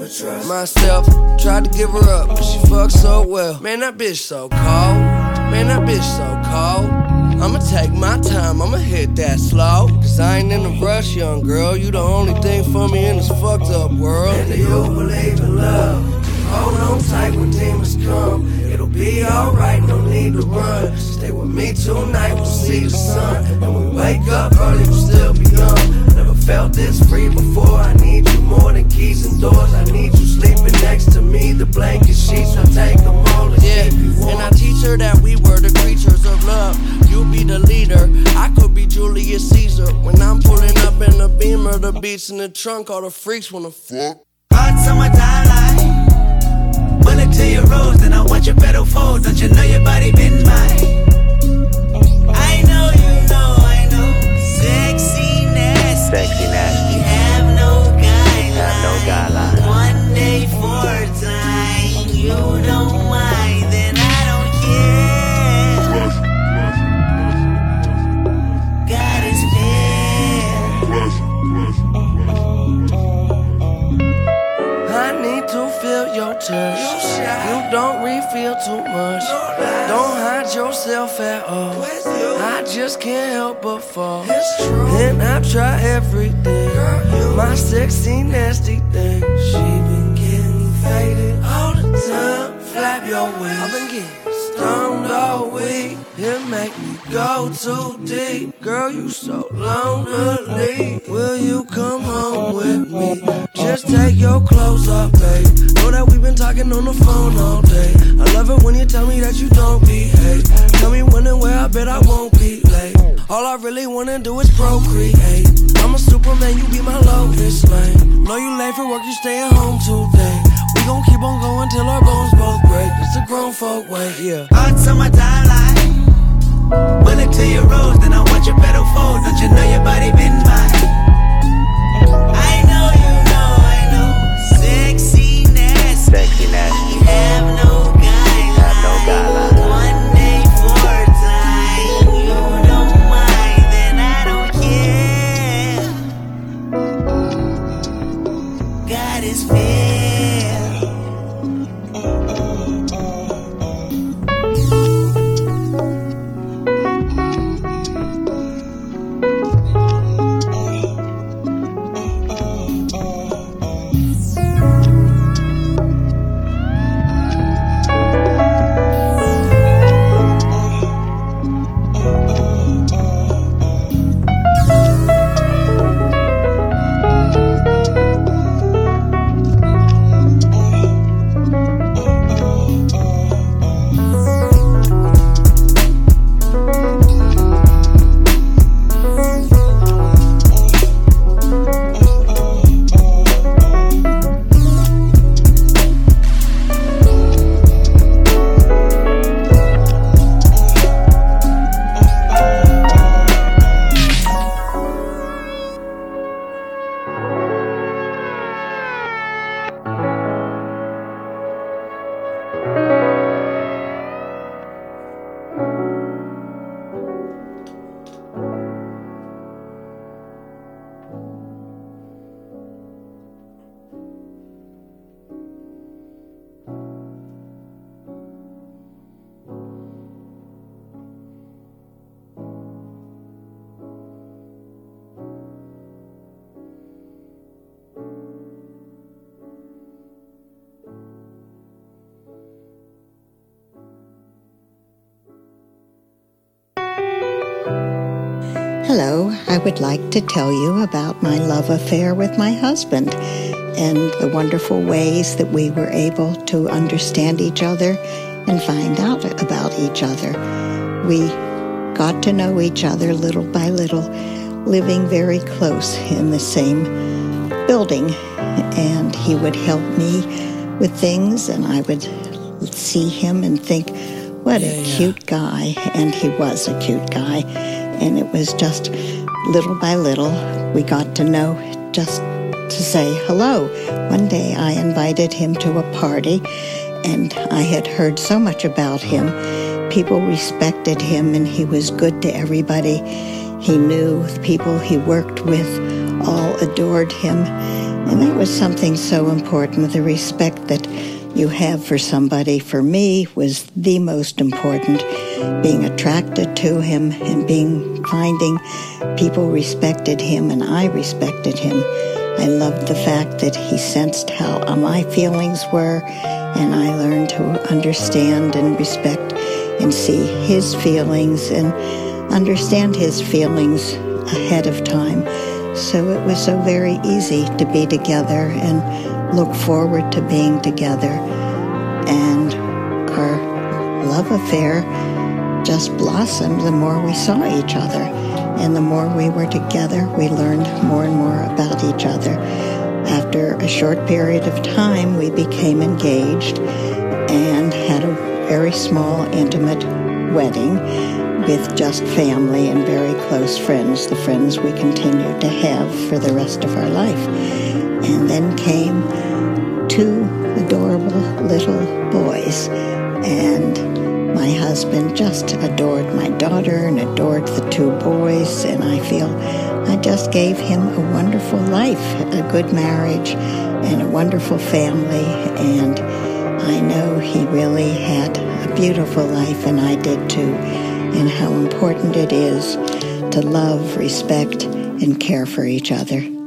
Myself, tried to give her up, but she fucked so well. Man, that bitch so cold. Man, that bitch so cold. I'ma take my time, I'ma hit that slow. Cause I ain't in a rush, young girl. You the only thing for me in this fucked up world. And do you believe in love? Hold on tight when demons come. It'll be alright, no need to run. Stay with me tonight, we'll see the sun. And we wake up early, we'll still be young. Never felt this free before. I need you more than keys and doors. I need you sleeping next to me. The blanket sheets, I'll take them all and keep you warm. And I teach her that we were the creatures of love. You be the leader, I could be Julius Caesar. When I'm pulling up in the Beamer, the beats in the trunk, all the freaks wanna fuck. Hot summertime light. Bullet to your rose, then I want your pedal fold. Don't you know your body been mine? I know, I know. Sexy nasty. Sexy nasty. Have no guidelines. Have no guidelines. One day for a time. You don't mind, then I don't care. God is I need to feel your touch. You don't refill too much. Don't hide yourself at all. I just can't help but fall. And I try everything. My sexy nasty thing. She been getting faded all the time. Flap your wings. I've been getting stoned all week. It make me go too deep. Girl, you so lonely. Will you come home with me? Just take your clothes off, babe. Know that we've been talking on the phone all day. I love it when you tell me that you don't behave. Tell me when and where, I bet I won't be late. All I really wanna do is procreate. I'm a Superman, you be my Lois Lane. Know you late for work, you stay at home today. We gon' keep on going till our bones both break. It's a grown folk way, yeah. Hot summertime light. Bullet to your rose, then I want your pedal fold. Don't you know your body been mine? I know, I know. Sexy nasty. Sexy nasty. Have no guidelines. Have no guidelines. One day for a time. You don't mind, then I don't care. God is fair. Hello, I would like to tell you about my love affair with my husband and the wonderful ways that we were able to understand each other and find out about each other. We got to know each other little by little, living very close in the same building, and he would help me with things, and I would see him and think, what a cute guy, and he was a cute guy. And it was just little by little, we got to know just to say hello. One day I invited him to a party, and I had heard so much about him. People respected him, and he was good to everybody. He knew the people he worked with all adored him. And that was something so important. The respect that you have for somebody, for me, was the most important. Being attracted to him and finding people respected him and I respected him. I loved the fact that he sensed how my feelings were, and I learned to understand and respect and see his feelings and understand his feelings ahead of time. So it was so very easy to be together and look forward to being together. And our love affair just blossomed the more we saw each other. And the more we were together, we learned more and more about each other. After a short period of time, we became engaged and had a very small, intimate wedding with just family and very close friends, the friends we continued to have for the rest of our life. And then came two adorable little boys, and my husband just adored my daughter and adored the two boys, and I feel I just gave him a wonderful life, a good marriage, and a wonderful family, and I know he really had a beautiful life, and I did too, and how important it is to love, respect, and care for each other.